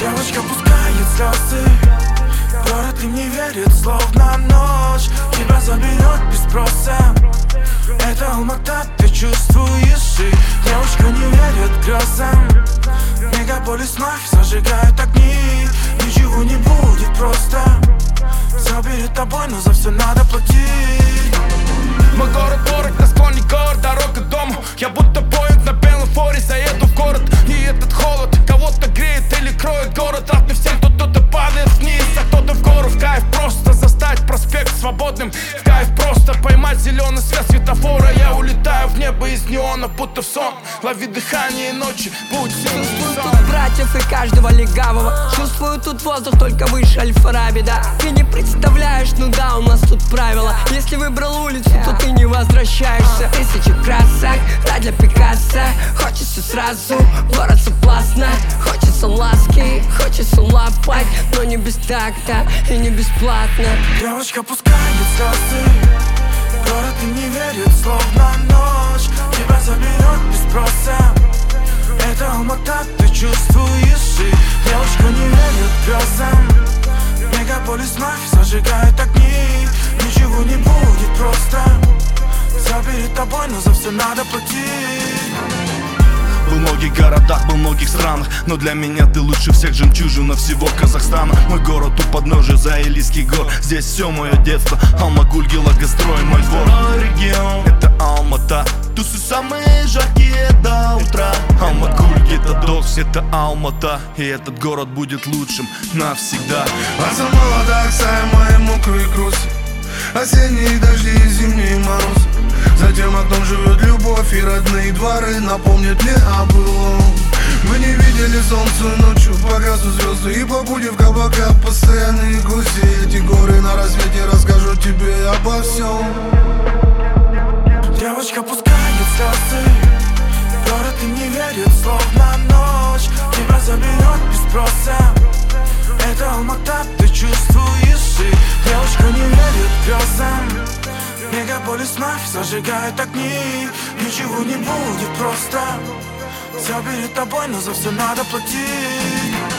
Девочка пускает слезы, город им не верит, словно ночь тебя заберет без спроса. Это Алмата, ты чувствуешь, и девочка не верит грозам. Мегаполис мафия зажигает огни, ничего не будет просто. Все перед тобой, но за все надо платить. Мой город дорог, на склоне гор, дорога к дому. Я будто поинт на белом форе, заеду в город. И этот холод кого-то греет или кроет город. Равны всем, кто-то падает вниз, а кто-то в гору. В кайф просто застать проспект свободным. В кайф просто поймать зеленый свет светофора. Я улетаю в небо из неона, будто в сон. Лови дыхание ночи, будь сильный Чувствую сон. тут братьев и каждого легавого. Чувствую тут воздух только выше Аль-Фараби, да. Ты не представляешь, ну да, у нас тут правила. Если выбрал улицу, то ты не возвращаешься. Тысячи красок, рай для Пикассо. Хочется сразу, город соблазна. Хочется ласки, хочется лапать, но не без такта и не бесплатно. Девочка пускает слезы, город им не верит, словно ночь тебя заберет без спроса. Это Алмата, ты чувствуешь, и девочка не верит грозам. Мегаполис мафия зажигает огни, ничего не будет просто. Все перед тобой, но за все надо платить. Был в многих городах, был в многих странах, но для меня ты лучше всех, жемчужина всего Казахстана. Мой город у подножия Заилийских гор. Здесь все мое детство, Алмагульги, Лагострой, мой двор. Мой регион, это Алмата, тусы самые жаркие до утра. Алмагульги, это Докс, это Алмата, и этот город будет лучшим навсегда. А за молода Оксая, мои мокрые грусти, осенние дожди и зимние морозы. За тем окном живет любовь, и родные дворы напомнят мне о былом. Мы не видели солнце ночью, погаснут звезды, и по пути в кабаках постоянные гости. Эти горы на рассвете расскажут тебе обо всем. Девочка пускает слезы, город им не верит, словно ночь тебя заберет без спроса. Это Алмата, ты чувствуешь, и девочка не верит грозам. Мегаполис мафия зажигает огни, ничего не будет просто. Все перед тобой, но за все надо платить.